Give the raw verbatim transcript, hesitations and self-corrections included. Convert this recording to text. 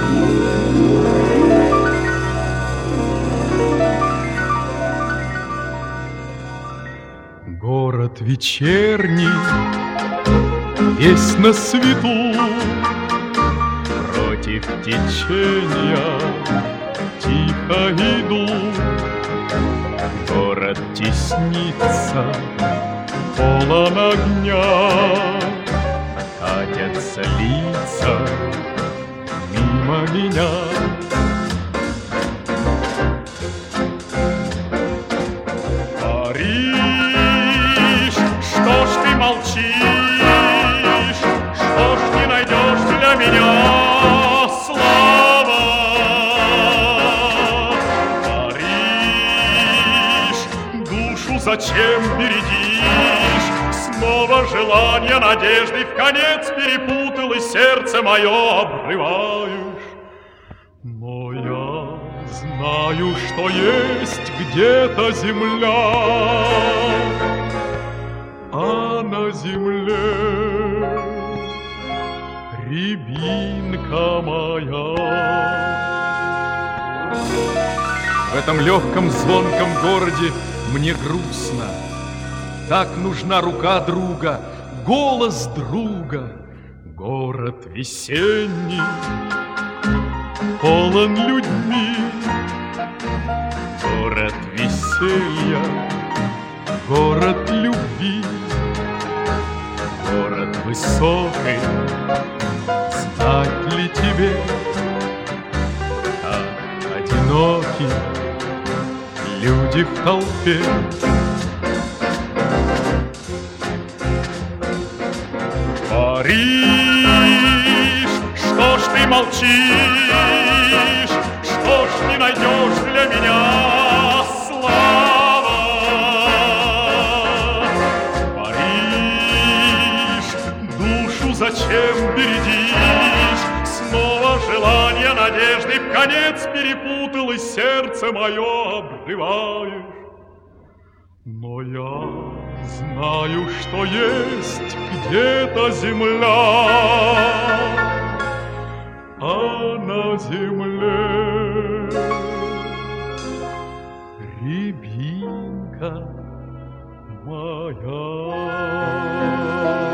Город вечерний, весь на свету, против течения тихо иду. Город теснится, полон огня, катятся лица мимо меня. Париж, что ж ты молчишь, что ж не найдешь для меня слова? Париж, душу зачем бередишь? Снова желание, надежды в конец перепутал, и сердце мое обрываешь. Но я знаю, что есть где-то земля, а на земле рябинка моя. В этом легком звонком городе мне грустно. Так нужна рука друга, голос друга. Город весенний, полон людьми. Город веселья, город любви. Город высокий, знать ли тебе, как одиноки люди в толпе. Париж, что ж ты молчишь, что ж не найдешь для меня слова? Париж, душу зачем бередишь? Снова желание, надежды в конец перепутал, и сердце мое обрываешь. Но я знаю, что есть где-то земля, а на земле рябинка моя.